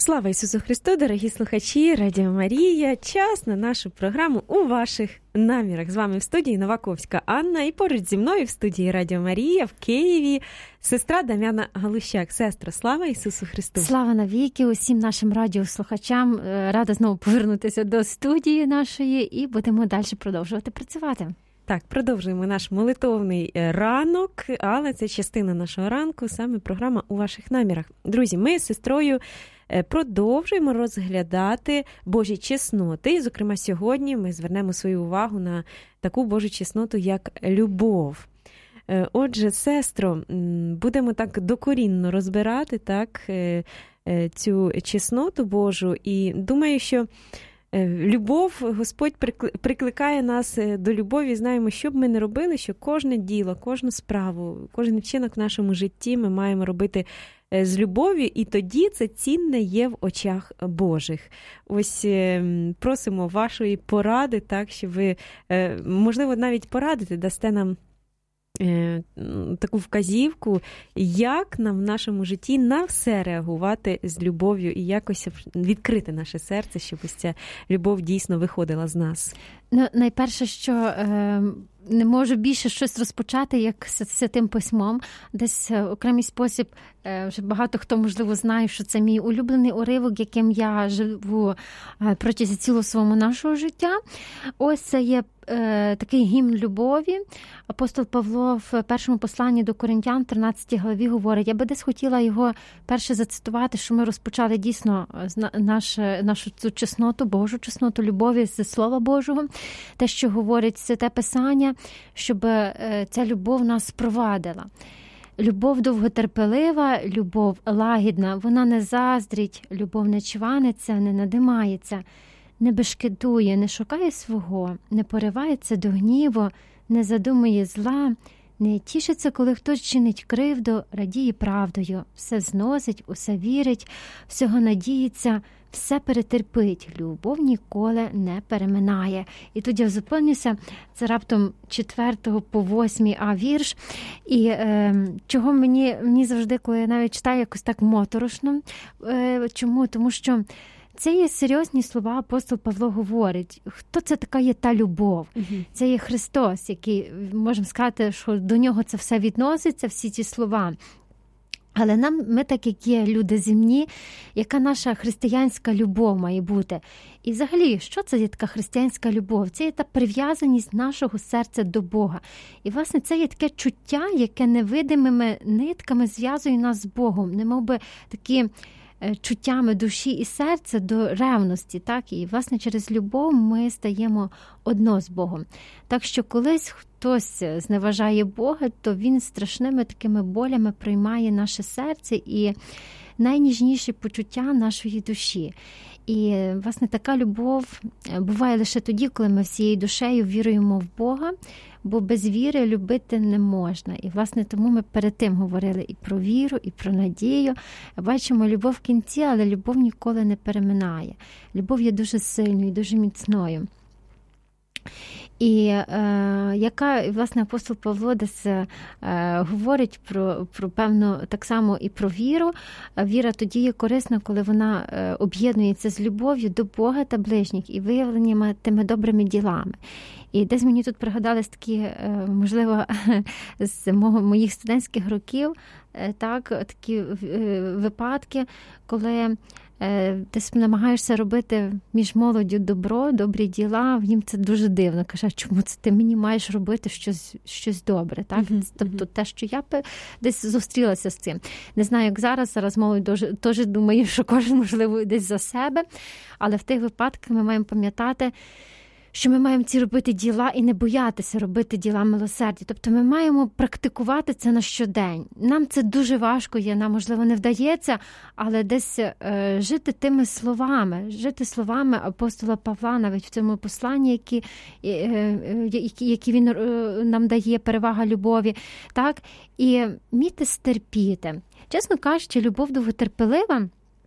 Слава Ісусу Христу, дорогі слухачі, Радіо Марія. Час на нашу програму «У ваших намірах». З вами в студії Новаковська Анна і поруч зі мною в студії Радіо Марія в Києві сестра Дам'яна Галущак. Сестра, слава Ісусу Христу! Слава навіки усім нашим радіослухачам. Рада знову повернутися до студії нашої і будемо далі продовжувати працювати. Так, продовжуємо наш молитовний ранок, але це частина нашого ранку, саме програма «У ваших намірах». Друзі, ми з сестрою продовжуємо розглядати Божі чесноти. І, зокрема, сьогодні ми звернемо свою увагу на таку Божу чесноту, як любов. Отже, сестро, будемо так докорінно розбирати цю чесноту Божу. І думаю, що любов, Господь прикликає нас до любові. Знаємо, що б ми не робили, що кожне діло, кожну справу, кожен вчинок в нашому житті ми маємо робити з любов'ю, і тоді це цінне є в очах Божих. Ось просимо вашої поради, так, щоб ви, можливо, навіть порадите, дасте нам таку вказівку, як нам в нашому житті на все реагувати з любов'ю і якось відкрити наше серце, щоб ось ця любов дійсно виходила з нас. Ну, найперше, що не можу більше щось розпочати, як з Святим Письмом. Десь в окремий спосіб, вже багато хто, можливо, знає, що це мій улюблений уривок, яким я живу протягом цілого свого нашого життя. Ось це є такий гімн любові. Апостол Павло в першому посланні до Коринтян, 13 главі, говорить, я би десь хотіла його перше зацитувати, що ми розпочали дійсно нашу цю чесноту, Божу чесноту любові з Слова Божого, те, що говорить Святе Писання, щоб ця любов нас провадила. Любов довготерпелива, любов лагідна, вона не заздрить, любов не чваниться, не надимається, не бешкетує, не шукає свого, не поривається до гніву, не задумує зла, не тішиться, коли хтось чинить кривду, радіє правдою, все зносить, усе вірить, всього надіється, все перетерпить, любов ніколи не переминає. І тут я зупинюся, це раптом 4 по 8 вірш. І чого мені завжди, коли я навіть читаю, якось так моторошно. Чому? Тому що це є серйозні слова, апостол Павло говорить. Хто це така є та любов? Це є Христос, який, можемо сказати, що до нього це все відноситься, всі ці слова. Але ми, так як є люди земні, яка наша християнська любов має бути? І взагалі, що це є така християнська любов? Це є та прив'язаність нашого серця до Бога. І, власне, це є таке чуття, яке невидимими нитками зв'язує нас з Богом. Немов би такі чуттями душі і серця до ревності, так? І, власне, через любов ми стаємо одно з Богом. Так що колись хтось зневажає Бога, то він страшними такими болями приймає наше серце і найніжніші почуття нашої душі. І, власне, така любов буває лише тоді, коли ми всією душею віруємо в Бога, бо без віри любити не можна. І, власне, тому ми перед тим говорили і про віру, і про надію. Бачимо любов в кінці, але любов ніколи не переминає. Любов є дуже сильною, дуже міцною. І яка, власне, апостол Павло десь говорить про певну, так само і про віру. Віра тоді є корисна, коли вона об'єднується з любов'ю до Бога та ближніх і виявленнями тими добрими ділами. І десь мені тут пригадались такі, можливо, з моїх студентських років, так, такі випадки, коли десь намагаєшся робити між молоддю добро, добрі діла, їм це дуже дивно. Каже, чому це ти мені маєш робити щось добре? Так? Тобто те, що я десь зустрілася з цим. Не знаю, як зараз молодь теж думає, що кожен, можливо, десь за себе, але в тих випадках ми маємо пам'ятати, що ми маємо ці робити діла і не боятися робити діла милосердя. Тобто ми маємо практикувати це на щодень. Нам це дуже важко є, нам, можливо, не вдається, але десь жити тими словами, жити словами апостола Павла, навіть в цьому посланні, які він нам дає, перевага любові, так? І вміти стерпіти. Чесно кажучи, любов довготерпелива,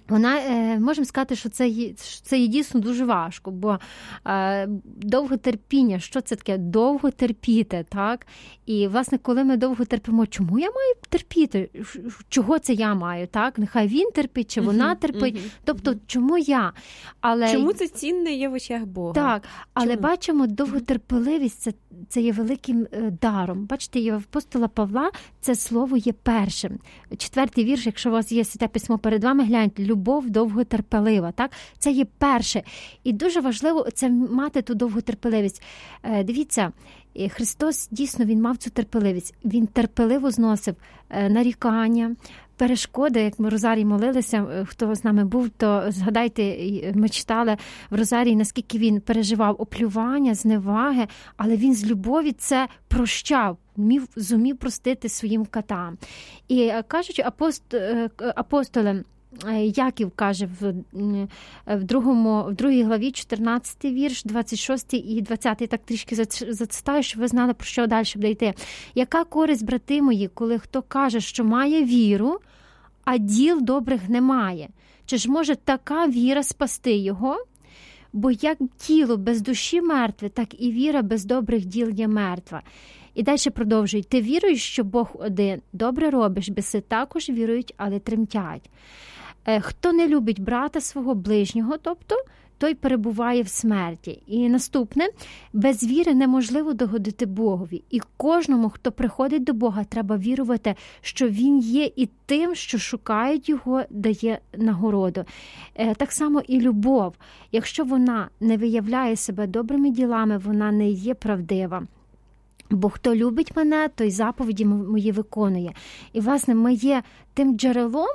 можемо сказати, що це є дійсно дуже важко, бо довготерпіння, що це таке? Довго терпіти, так? І, власне, коли ми довго терпимо, чому я маю терпіти? Чого це я маю, так? Нехай він терпить, чи вона терпить. Тобто, чому я? Чому це цінне є в очах Бога? Так, але бачимо, довготерпеливість – це є великим даром. Бачите, і в апостола Павла це слово є першим. 4-й вірш, якщо у вас є Святе Письмо перед вами, гляньте, любов довготерпелива, так? Це є перше. І дуже важливо це мати ту довготерпеливість. Дивіться, Христос дійсно, Він мав цю терпеливість. Він терпеливо зносив нарікання, перешкоди, як ми в Розарії молилися, хто з нами був, то згадайте, ми читали в Розарії, наскільки він переживав оплювання, зневаги, але він з любові це прощав, зумів простити своїм катам. І кажуть, апостоли, Яків каже в 2 главі, 14 вірш, 26 і 20, так трішки зацитаю, щоб ви знали, про що далі буде йти. Яка користь, брати мої, коли хто каже, що має віру, а діл добрих немає? Чи ж може така віра спасти його? Бо як тіло без душі мертве, так і віра без добрих діл є мертва. І далі продовжує. Ти віруєш, що Бог один, добре робиш, біси також вірують, але тремтять. Хто не любить брата свого ближнього, тобто, той перебуває в смерті. І наступне, без віри неможливо догодити Богові. І кожному, хто приходить до Бога, треба вірувати, що Він є і тим, що шукають Його, дає нагороду. Так само і любов. Якщо вона не виявляє себе добрими ділами, вона не є правдива. Бо хто любить мене, той заповіді мої виконує. І, власне, ми є тим джерелом,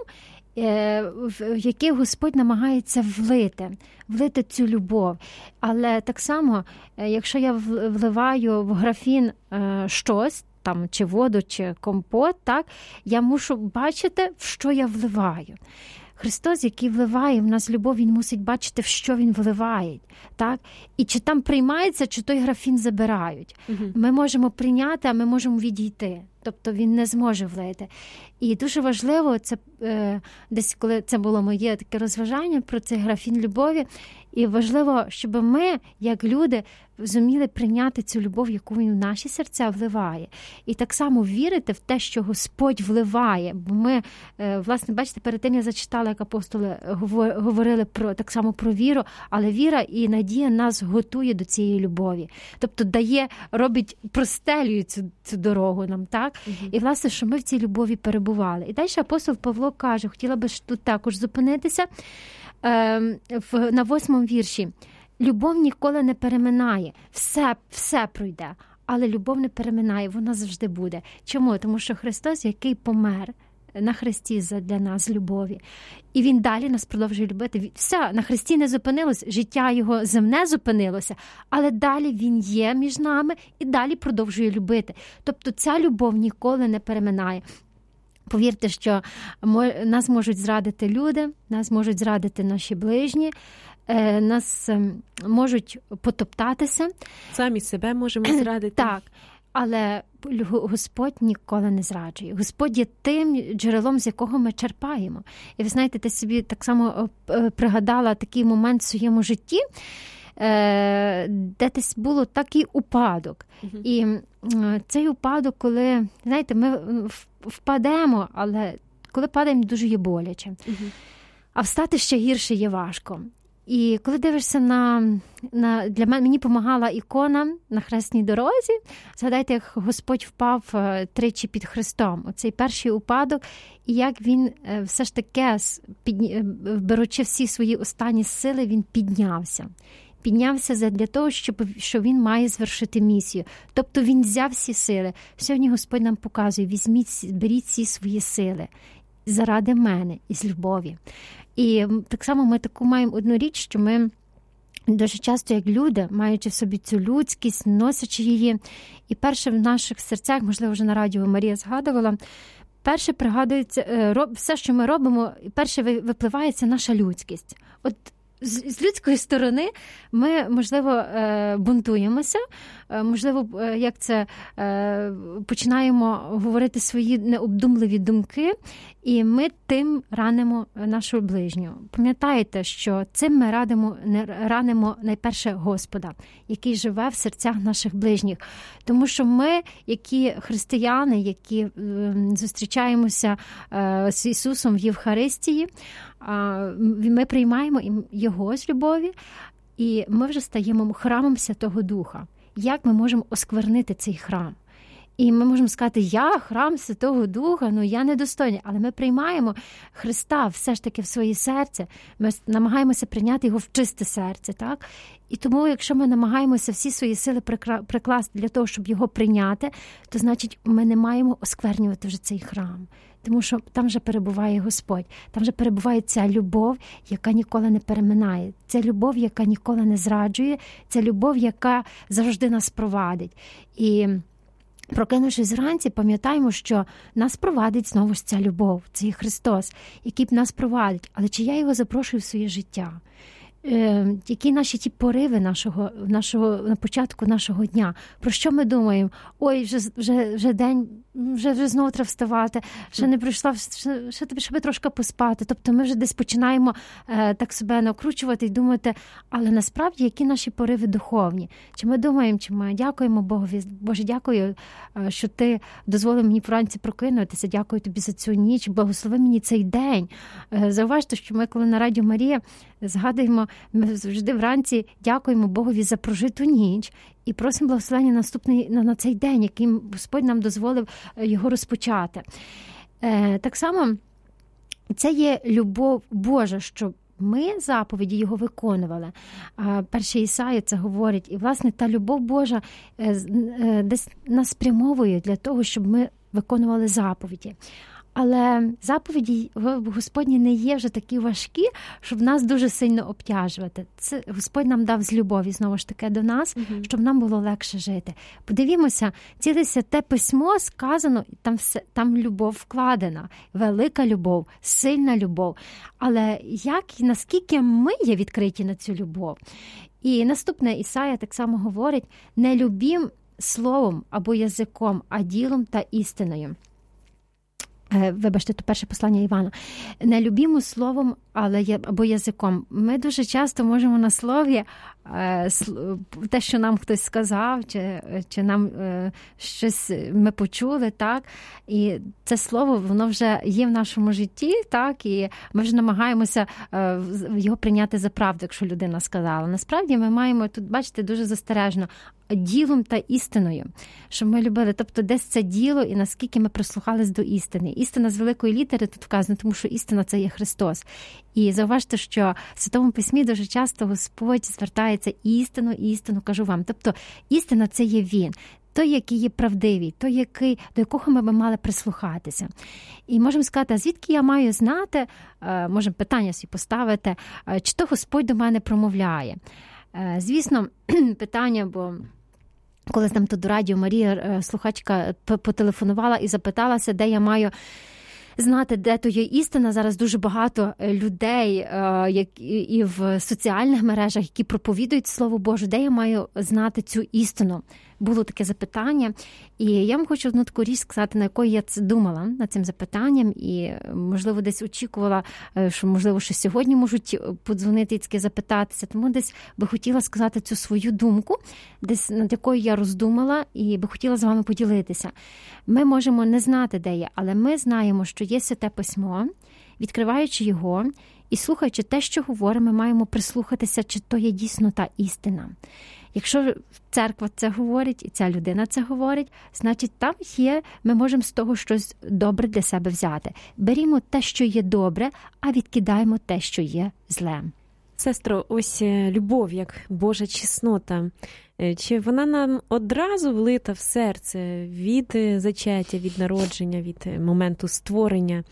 в який Господь намагається влити цю любов. Але так само, якщо я вливаю в графін щось, там, чи воду, чи компот, так, я мушу бачити, в що я вливаю. Христос, який вливає в нас любов, Він мусить бачити, в що Він вливає. Так? І чи там приймається, чи той графін забирають. Ми можемо прийняти, а ми можемо відійти. Тобто він не зможе влити. І дуже важливо, це десь коли це було моє таке розважання про цей графін любові, і важливо, щоб ми, як люди, зуміли прийняти цю любов, яку Він в наші серця вливає. І так само вірити в те, що Господь вливає. Бо ми, власне, бачите, перед тим я зачитала, як апостоли говорили так само про віру, але віра і надія нас готує до цієї любові. Тобто простелює цю дорогу нам, так? І, власне, що ми в цій любові перебували. І далі апостол Павло каже, хотіла би тут також зупинитися, на 8 вірші. Любов ніколи не переминає. Все пройде. Але любов не переминає, вона завжди буде. Чому? Тому що Христос, який помер на хресті для нас з любові. І Він далі нас продовжує любити. Все, на хресті не зупинилось, життя Його земне зупинилося, але далі Він є між нами і далі продовжує любити. Тобто ця любов ніколи не переминає. Повірте, що нас можуть зрадити люди, нас можуть зрадити наші ближні, нас можуть потоптатися. Самі себе можемо зрадити. Так, але Господь ніколи не зраджує. Господь є тим джерелом, з якого ми черпаємо. І ви знаєте, ти собі так само пригадала такий момент в своєму житті, де десь було такий упадок. І цей упадок, коли, знаєте, ми впадемо, але коли падаємо, дуже є боляче. А встати ще гірше є важко. І коли дивишся для мені допомагала ікона на хресній дорозі, згадайте, як Господь впав тричі під Христом. Оцей перший упадок, і як він все ж таки, беручи всі свої останні сили, він піднявся. Піднявся для того, що він має звершити місію. Тобто він взяв всі сили. Сьогодні Господь нам показує, беріть всі свої сили заради мене із любові. І так само ми таку маємо одну річ, що ми дуже часто, як люди, маючи в собі цю людськість, носячи її, і перше в наших серцях, можливо, вже на радіо Марія згадувала, перше пригадується, все, що ми робимо, перше випливається наша людськість. От з людської сторони ми, можливо, бунтуємося, можливо, як це, починаємо говорити свої необдумливі думки, і ми тим ранимо нашого ближнього. Пам'ятаєте, що цим ми ранимо найперше Господа, який живе в серцях наших ближніх. Тому що ми, які християни, які зустрічаємося з Ісусом в Євхаристії, ми приймаємо Його з любові, і ми вже стаємо храмом Святого Духа. Як ми можемо осквернити цей храм? І ми можемо сказати, я храм Святого Духа, я недостойний. Але ми приймаємо Христа все ж таки в своє серце. Ми намагаємося прийняти Його в чисте серце. Так? І тому, якщо ми намагаємося всі свої сили прикласти для того, щоб Його прийняти, то значить ми не маємо осквернювати вже цей храм. Тому що там вже перебуває Господь, там вже перебуває ця любов, яка ніколи не переминає, ця любов, яка ніколи не зраджує, ця любов, яка завжди нас провадить. І прокинувшись зранці, пам'ятаємо, що нас провадить знову ж ця любов, це є Христос, який нас провадить. Але чи я його запрошую в своє життя? Які наші ті пориви на початку нашого дня? Про що ми думаємо? Ой, вже день, вже знову треба вставати, ще не прийшла, ще трошки поспати. Тобто ми вже десь починаємо так себе накручувати і думати, але насправді які наші пориви духовні? Чи ми думаємо, чи ми дякуємо Богові? Боже, дякую, що ти дозволив мені вранці прокинутися, дякую тобі за цю ніч, благослови мені цей день. Зауважте, що ми, коли на Радіо Марія згадуємо, ми завжди вранці дякуємо Богові за прожиту ніч і просимо благословення на цей день, яким Господь нам дозволив його розпочати. Так само це є любов Божа, що ми заповіді його виконували. Перший Ісая це говорить. І, власне, та любов Божа десь нас спрямовує для того, щоб ми виконували заповіді. Але заповіді Господні не є вже такі важкі, щоб нас дуже сильно обтяжувати. Це Господь нам дав з любові, знову ж таки, до нас, щоб нам було легше жити. Подивімося, ціле Святе Письмо сказано, там любов вкладена, велика любов, сильна любов. Але як і наскільки ми є відкриті на цю любов? І наступне Ісая так само говорить, не любім словом або язиком, а ділом та істиною. Вибачте, то перше послання Івана. Не любімо словом або язиком. Ми дуже часто можемо на слові те, що нам хтось сказав, чи нам щось ми почули, так, і це слово, воно вже є в нашому житті, так, і ми вже намагаємося його прийняти за правду, якщо людина сказала. Насправді ми маємо тут, бачите, дуже застережно, ділом та істиною, щоб ми любили, тобто десь це діло і наскільки ми прислухались до істини. Істина з великої літери тут вказана, тому що істина – це є Христос. І зауважте, що в Святому Письмі дуже часто Господь звертається істину, кажу вам. Тобто істина – це є Він. Той, який є правдивий, той, до якого ми б мали прислухатися. І можемо сказати, а звідки я маю знати, можемо питання собі поставити, чи то Господь до мене промовляє. Звісно, питання, бо коли там тут до Радіо Марія слухачка потелефонувала і запиталася, де я маю знати, де то є істина. Зараз дуже багато людей і в соціальних мережах, які проповідують Слово Боже, де я маю знати цю істину. Було таке запитання, і я вам хочу одну таку річ сказати, на якої я думала над цим запитанням, і, можливо, десь очікувала, що, можливо, ще сьогодні можуть подзвонити і таке запитатися, тому десь би хотіла сказати цю свою думку, десь над якою я роздумала, і би хотіла з вами поділитися. Ми можемо не знати, де є, але ми знаємо, що є Святе Письмо, відкриваючи його і слухаючи те, що говоримо, ми маємо прислухатися, чи то є дійсно та істина. Якщо церква це говорить, і ця людина це говорить, значить там є, ми можемо з того щось добре для себе взяти. Берімо те, що є добре, а відкидаємо те, що є зле. Сестро, ось любов, як Божа чеснота, чи вона нам одразу влита в серце від зачаття, від народження, від моменту створення?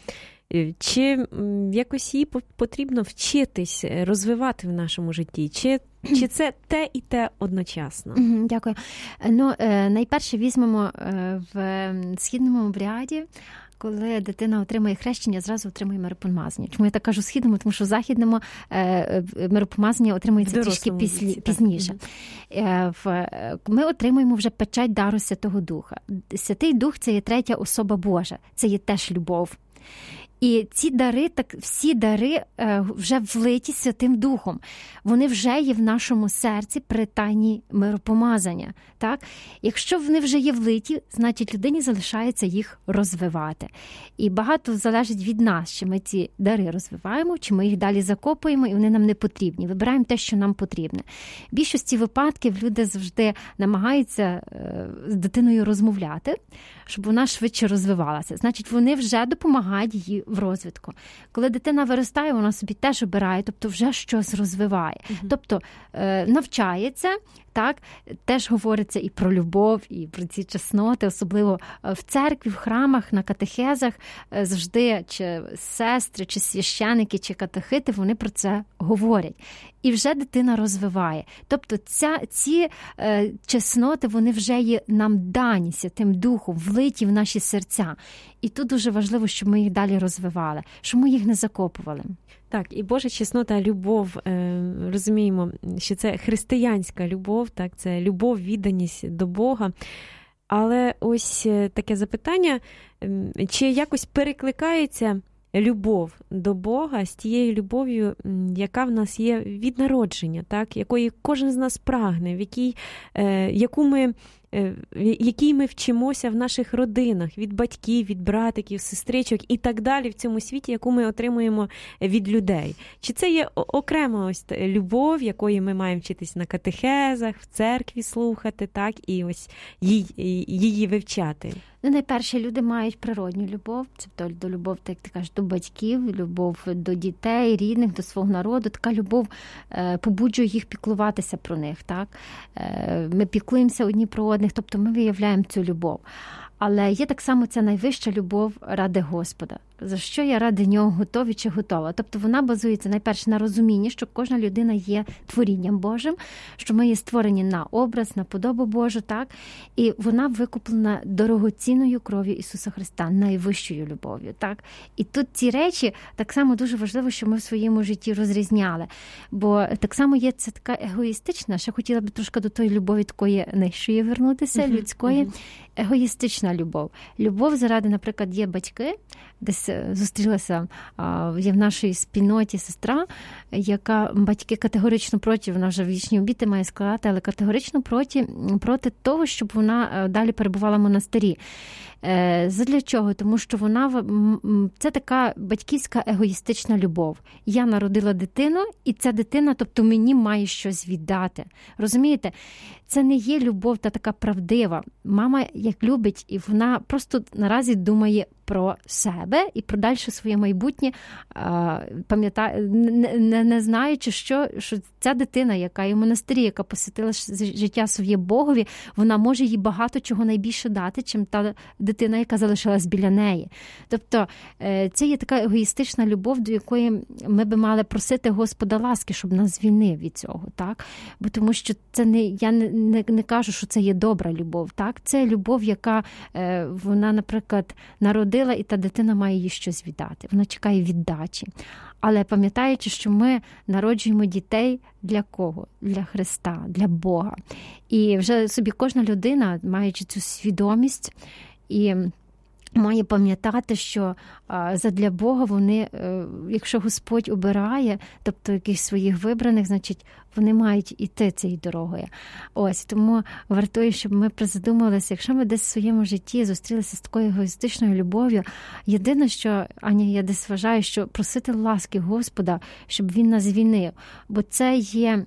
Чи якось її потрібно вчитись, розвивати в нашому житті? Чи це те і те одночасно? Дякую. Найперше візьмемо в східному обряді, коли дитина отримує хрещення, зразу отримує миропомазання. Чому я так кажу східному? Тому що в західному миропомазання отримується трішки пізніше. Ми отримуємо вже печать дару Святого Духа. Святий Дух – це є третя особа Божа, це є теж любов. І ці дари, всі дари вже влиті Святим Духом. Вони вже є в нашому серці при тайні миропомазання. Так? Якщо вони вже є влиті, значить людині залишається їх розвивати. І багато залежить від нас, чи ми ці дари розвиваємо, чи ми їх далі закопуємо, і вони нам не потрібні. Вибираємо те, що нам потрібне. В більшості випадків люди завжди намагаються з дитиною розмовляти, щоб вона швидше розвивалася. Значить, вони вже допомагають їй в розвитку. Коли дитина виростає, вона собі теж обирає, тобто вже щось розвиває. Тобто навчається, так, теж говориться і про любов, і про ці чесноти, особливо в церкві, в храмах, на катехезах завжди чи сестри, чи священики, чи катехити, вони про це говорять. І вже дитина розвиває. Тобто ці чесноти, вони вже є нам дані Святим Духом, влиті в наші серця. І тут дуже важливо, щоб ми їх далі розвивали, щоб ми їх не закопували. Так, і Божа чеснота, любов, розуміємо, що це християнська любов, так, це любов, відданість до Бога. Але ось таке запитання, чи якось перекликається любов до Бога з тією любов'ю, яка в нас є від народження, так, якої кожен з нас прагне, якій ми вчимося в наших родинах, від батьків, від братиків, сестричок і так далі в цьому світі, яку ми отримуємо від людей. Чи це є окрема ось любов, якої ми маємо вчитись на катехезах, в церкві слухати, так, і ось її вивчати? Найперше, люди мають природню любов, це до любов, так ти кажеш, до батьків, любов до дітей, рідних, до свого народу. Така любов побуджує їх піклуватися про них. Так? Ми піклуємося одні про одних, тобто ми виявляємо цю любов. Але є так само ця найвища любов ради Господа. За що я ради нього готові чи готова? Тобто вона базується найперше на розумінні, що кожна людина є творінням Божим, що ми є створені на образ, на подобу Божу, так? І вона викуплена дорогоцінною кров'ю Ісуса Христа, найвищою любов'ю, так? І тут ці речі так само дуже важливо, що ми в своєму житті розрізняли. Бо так само є це така егоїстична, ще хотіла б трошки до тої любові такої нижчої вернутися, людської, егоїстична любов. Любов заради, наприклад, є батьки, десь зустрілася, є в нашій спільноті сестра, яка батьки категорично проти, вона вже вічні обіти має складати, але категорично проти того, щоб вона далі перебувала в монастирі. Задля чого? Тому що це така батьківська егоїстична любов. Я народила дитину, і ця дитина, тобто мені має щось віддати. Розумієте? Це не є любов та така правдива. Мама як любить, і вона просто наразі думає про себе і про дальше своє майбутнє, не знаючи, що ця дитина, яка є в монастирі, яка посвятила життя своє Богові, вона може їй багато чого найбільше дати, чим та дитина, яка залишилась біля неї. Тобто це є така егоїстична любов, до якої ми би мали просити Господа ласки, щоб нас звільнив від цього, так? Бо тому що це я не кажу, що це є добра любов, так? Це любов, яка вона, наприклад, народила, і та дитина має їй щось віддати. Вона чекає віддачі. Але пам'ятаючи, що ми народжуємо дітей для кого? Для Христа, для Бога. І вже собі кожна людина, маючи цю свідомість і має пам'ятати, що задля Бога вони, якщо Господь обирає, тобто якихось своїх вибраних, значить, вони мають іти цією дорогою. Ось, тому вартує, щоб ми призадумалися, якщо ми десь в своєму житті зустрілися з такою егоїстичною любов'ю, єдине, що, Аня, я десь вважаю, що просити ласки Господа, щоб Він нас звільнив. Бо це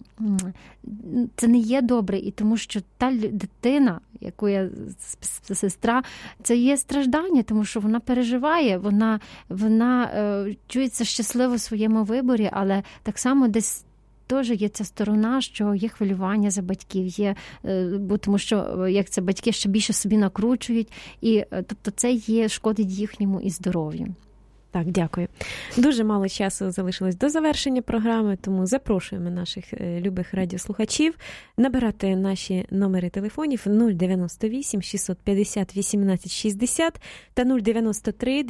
не є добре, і тому що та дитина, яку я сестра, це є страждання, тому що вона переживає, вона чується щасливо в своєму виборі, але так само десь теж є ця сторона, що є хвилювання за батьків, бо тому що, як це, батьки ще більше собі накручують, і тобто це шкодить їхньому і здоров'ю. Так, дякую. Дуже мало часу залишилось до завершення програми, тому запрошуємо наших любих радіослухачів набирати наші номери телефонів 098 650 18 60 та 093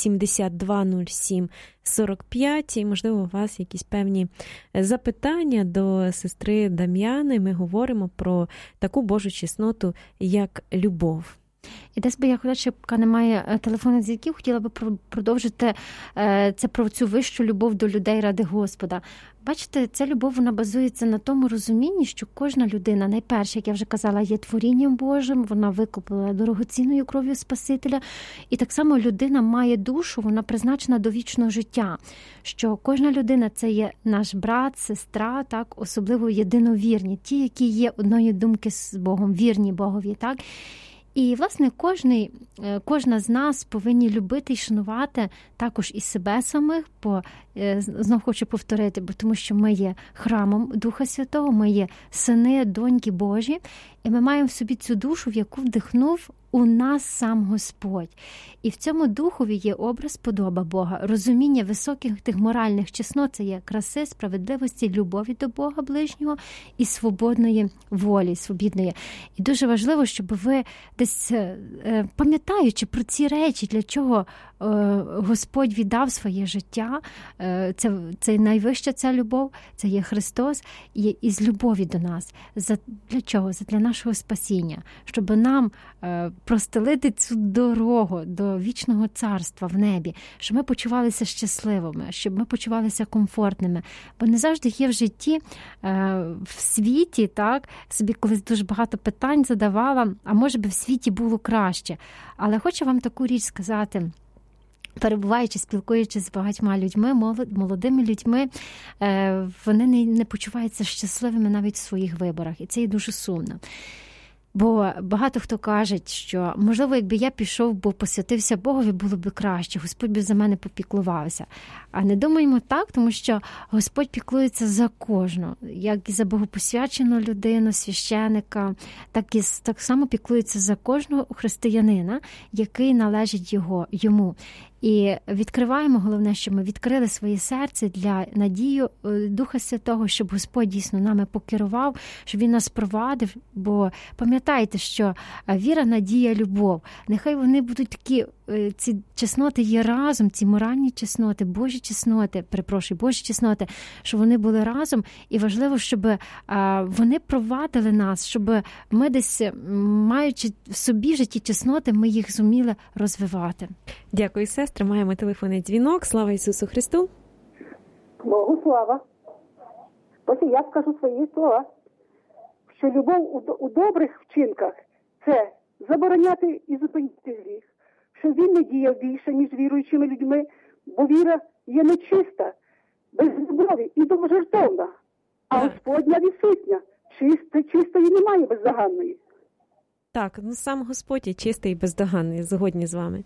272 07 45. І, можливо, у вас якісь певні запитання до сестри Дам'яни. Ми говоримо про таку Божу чесноту, як любов. І десь би я хотіла, що поки немає телефонних дзвінків, хотіла би продовжити це про цю вищу любов до людей ради Господа. Бачите, ця любов, вона базується на тому розумінні, що кожна людина, найперше, як я вже казала, є творінням Божим, вона викупила дорогоцінною кров'ю Спасителя, і так само людина має душу, вона призначена до вічного життя, що кожна людина – це є наш брат, сестра, так, особливо єдиновірні, ті, які є одної думки з Богом, вірні Богові, так. І, власне, кожна з нас повинні любити і шанувати також і себе самих, бо, знов хочу повторити, бо тому що ми є храмом Духа Святого, ми є сини, доньки Божі, і ми маємо в собі цю душу, в яку вдихнув у нас сам Господь. І в цьому духові є образ, подоба Бога, розуміння високих тих моральних чеснот, це є краси, справедливості, любові до Бога ближнього і свободної волі, свобідної. І дуже важливо, щоб ви десь, пам'ятаючи про ці речі, для чого Господь віддав своє життя, це найвища ця любов, це є Христос, і з любові до нас. Для чого? Для нашого спасіння. Щоб нам простелити цю дорогу до вічного царства в небі, щоб ми почувалися щасливими, щоб ми почувалися комфортними. Бо не завжди є в житті, в світі, так, собі колись дуже багато питань задавала, а може би в світі було краще. Але хочу вам таку річ сказати, перебуваючи, спілкуючись з багатьма людьми, молодими людьми, вони не почуваються щасливими навіть в своїх виборах. І це є дуже сумно. Бо багато хто каже, що, можливо, якби я пішов, бо посвятився Богові, було б краще, Господь би за мене попіклувався. А не думаємо так, тому що Господь піклується за кожну, як і за богопосвячену людину, священика, так само піклується за кожного християнина, який належить йому. І відкриваємо, головне, що ми відкрили своє серце для надії Духа Святого, щоб Господь дійсно нами покерував, щоб Він нас провадив, бо пам'ятайте, що віра, надія, любов, нехай вони будуть такі, ці чесноти є разом, ці моральні чесноти, Божі чесноти, щоб вони були разом, і важливо, щоб вони провадили нас, щоб ми десь, маючи в собі житті чесноти, ми їх зуміли розвивати. Дякую, сестра. Маємо телефонний дзвінок. Слава Ісусу Христу. Богу слава. Ось я скажу свої слова, що любов у добрих вчинках – це забороняти і зупиняти гріх, що він не діяв більше, ніж віруючими людьми, бо віра є нечиста, без любові і довгожертовна, а Господня відсутня, чистої немає бездоганної. Так, сам Господь є чистий і бездоганний, згодні з вами.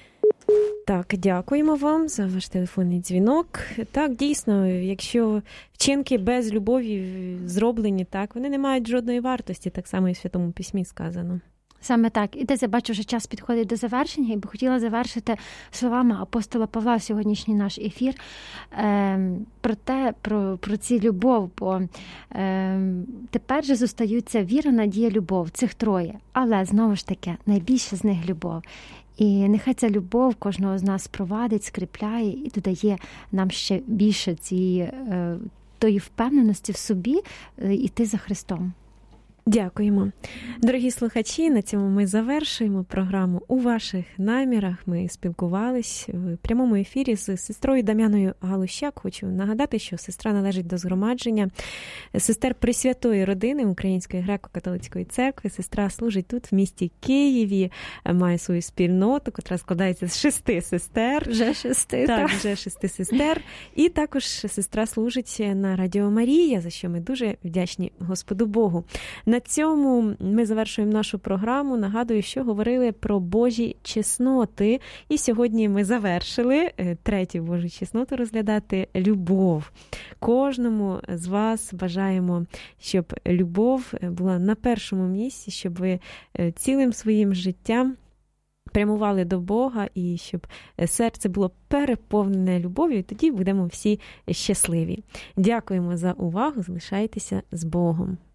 Так, дякуємо вам за ваш телефонний дзвінок. Так, дійсно, якщо вчинки без любові зроблені, так, вони не мають жодної вартості, так само і в Святому Письмі сказано. Саме так. І десь я бачу, що час підходить до завершення, і би хотіла завершити словами апостола Павла сьогоднішній наш ефір про ці любов, бо тепер же зостаються віра, надія, любов, цих троє. Але, знову ж таки, найбільше з них любов. І нехай ця любов кожного з нас провадить, скріпляє і додає нам ще більше тої впевненості в собі йти за Христом. Дякуємо. Дорогі слухачі, на цьому ми завершуємо програму «У ваших намірах». Ми спілкувались в прямому ефірі з сестрою Дам'яною Галущак. Хочу нагадати, що сестра належить до згромадження сестер Пресвятої родини Української греко-католицької церкви. Сестра служить тут, в місті Києві, має свою спільноту, яка складається з 6 сестер. Вже 6, так. Вже 6 сестер. І також сестра служить на Радіо Марія, за що ми дуже вдячні Господу Богу. На цьому ми завершуємо нашу програму. Нагадую, що говорили про Божі чесноти. І сьогодні ми завершили третю Божу чесноту розглядати – любов. Кожному з вас бажаємо, щоб любов була на першому місці, щоб ви цілим своїм життям прямували до Бога і щоб серце було переповнене любов'ю, і тоді будемо всі щасливі. Дякуємо за увагу, залишайтеся з Богом.